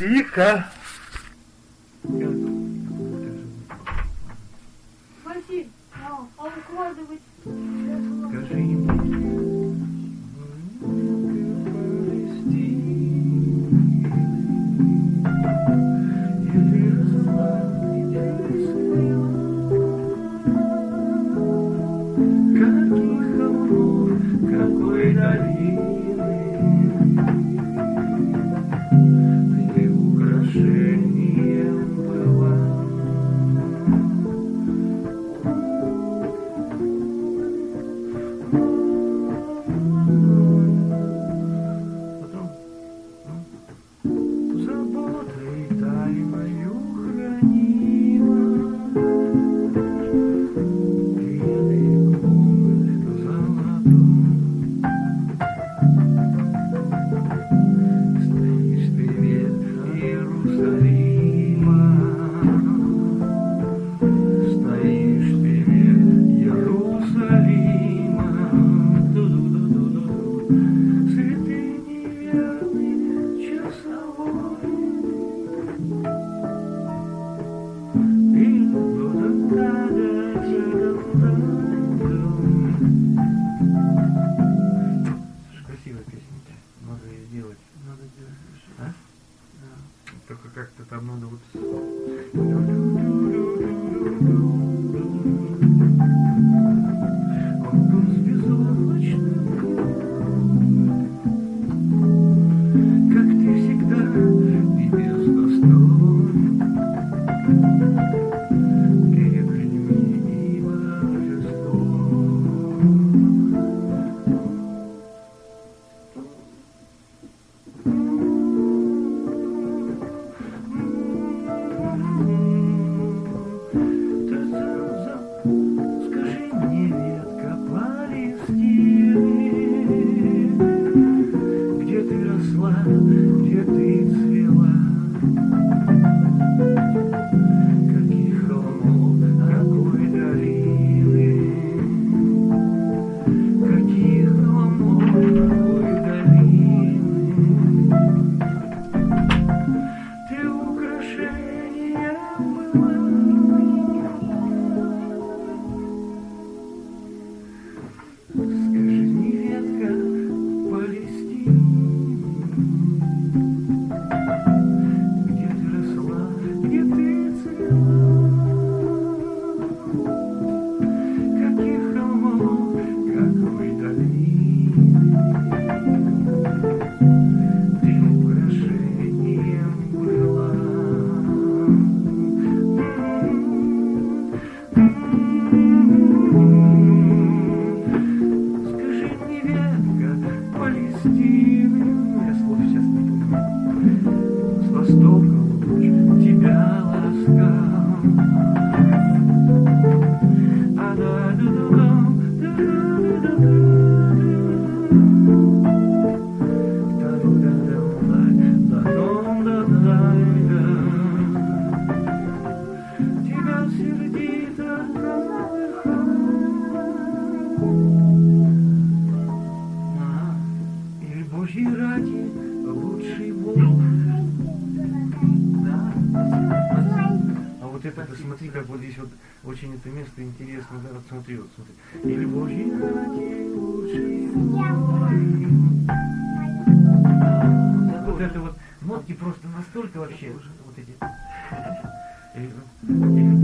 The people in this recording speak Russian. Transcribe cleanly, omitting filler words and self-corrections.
Тихо. Василь, а укладывать... Скажи мне. Как-то там надо вот... Он был безоблачным, как ты всегда, и бездостоин перед людьми и божеством. Где ты цвела, каких холмов, какой долины, каких холмов, какой долины, ты украшение была. Скажи, неветка, Палестина, я слов сейчас не помню. С востока луч тебя ласкал. Тебя сердито колыхал. Божьей ради лучший Бог. Да. А вот это, посмотри, как вот здесь вот очень это место интересно, да, вот смотри, вот смотри. Или Божьей ради лучший Бог. Вот это вот нотки просто настолько вообще вот эти.